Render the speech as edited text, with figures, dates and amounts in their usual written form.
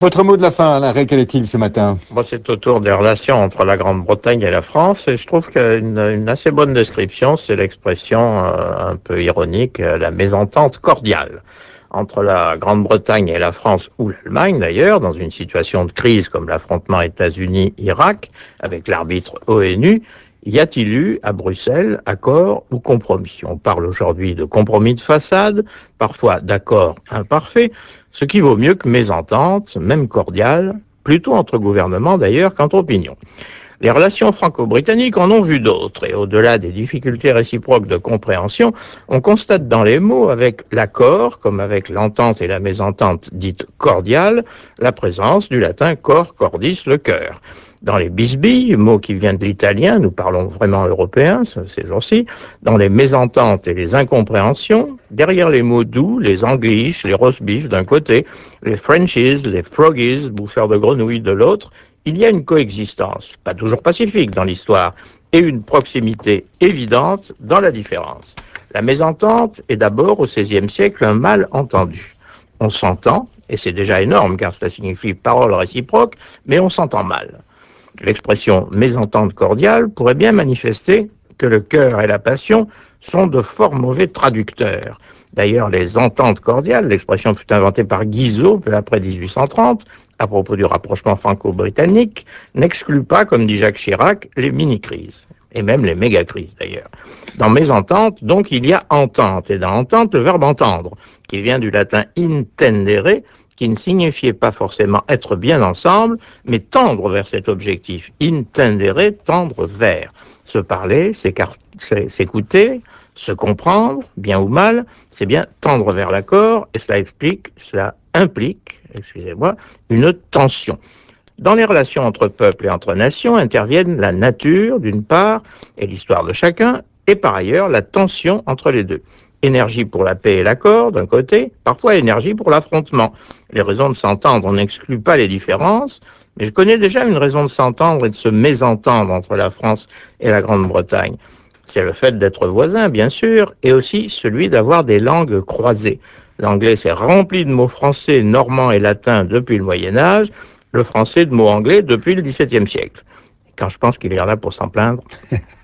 Votre mot de la fin, Alain Rey, quel est-il ce matin? Moi, c'est autour des relations entre la Grande-Bretagne et la France, et je trouve qu'une assez bonne description, c'est l'expression un peu ironique, la mésentente cordiale entre la Grande-Bretagne et la France, ou l'Allemagne d'ailleurs, dans une situation de crise comme l'affrontement États-Unis-Irak, avec l'arbitre ONU. Y a-t-il eu à Bruxelles accord ou compromis? On parle aujourd'hui de compromis de façade, parfois d'accord imparfait, ce qui vaut mieux que mésentente, même cordiale, plutôt entre gouvernements d'ailleurs qu'entre opinions. Les relations franco-britanniques en ont vu d'autres, et au-delà des difficultés réciproques de compréhension, on constate dans les mots, avec l'accord, comme avec l'entente et la mésentente dite cordiale, la présence du latin cor cordis, le cœur. Dans les bisbilles, mot qui vient de l'italien, nous parlons vraiment européen ces jours-ci, dans les mésententes et les incompréhensions, derrière les mots doux, les anglish, les roast beef d'un côté, les frenchies, les froggies, bouffeurs de grenouilles de l'autre, il y a une coexistence, pas toujours pacifique dans l'histoire, et une proximité évidente dans la différence. La mésentente est d'abord au XVIe siècle un malentendu. On s'entend, et c'est déjà énorme car cela signifie parole réciproque, mais on s'entend mal. L'expression mésentente cordiale pourrait bien manifester que le cœur et la passion sont de fort mauvais traducteurs. D'ailleurs, les ententes cordiales, l'expression fut inventée par Guizot peu après 1830, à propos du rapprochement franco-britannique, n'exclut pas, comme dit Jacques Chirac, les mini-crises, et même les méga-crises d'ailleurs. Dans mésentente, donc, il y a entente, et dans entente, le verbe entendre, qui vient du latin intendere, qui ne signifiait pas forcément être bien ensemble, mais tendre vers cet objectif. Intendere, tendre vers. Se parler, s'écouter, se comprendre, bien ou mal, c'est bien tendre vers l'accord, et cela implique, excusez-moi, une tension. Dans les relations entre peuples et entre nations interviennent la nature, d'une part, et l'histoire de chacun, et par ailleurs la tension entre les deux. Énergie pour la paix et l'accord, d'un côté, parfois énergie pour l'affrontement. Les raisons de s'entendre, on n'exclut pas les différences, mais je connais déjà une raison de s'entendre et de se mésentendre entre la France et la Grande-Bretagne. C'est le fait d'être voisins, bien sûr, et aussi celui d'avoir des langues croisées. L'anglais s'est rempli de mots français, normands et latins depuis le Moyen Âge, le français de mots anglais depuis le XVIIe siècle. Quand je pense qu'il y en a pour s'en plaindre.